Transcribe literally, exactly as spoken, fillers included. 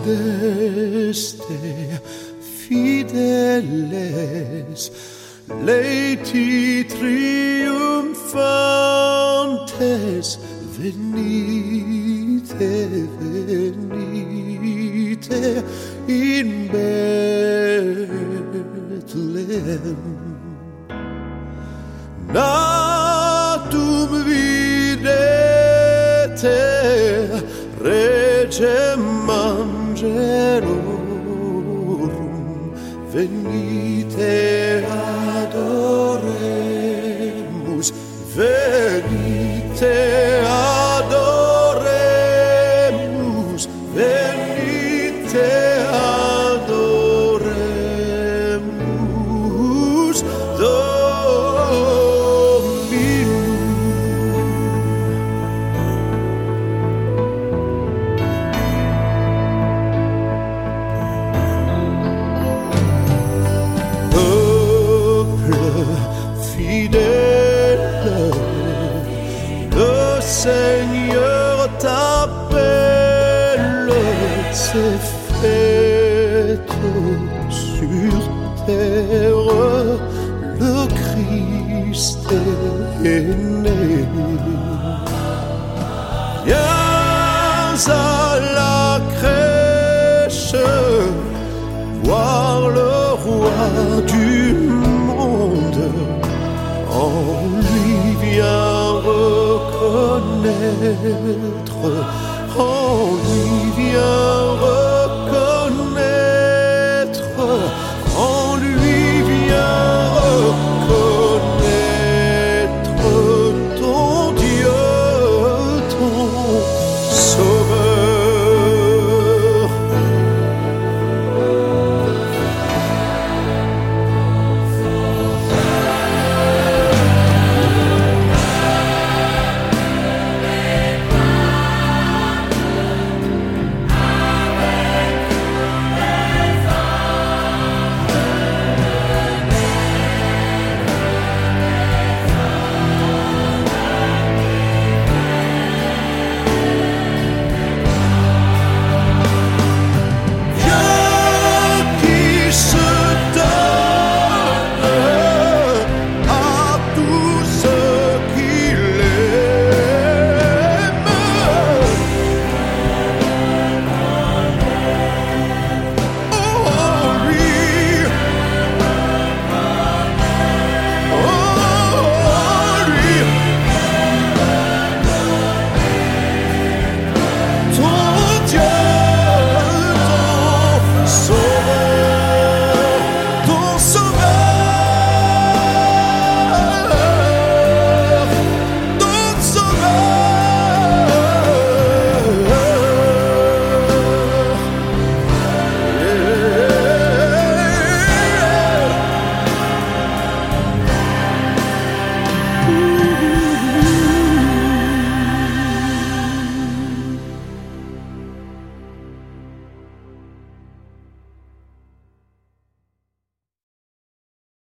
gaudeste fideles laeti triumphantes venite venite in Bethlehem natum videte regem angelorum venite adoremus venite adoremus venite adoremus Seigneur t'appelle, c'est fait sur terre, le Christ est né. Viens à la crèche, voir le roi du monde, en lui vient reconnaître, en lui vient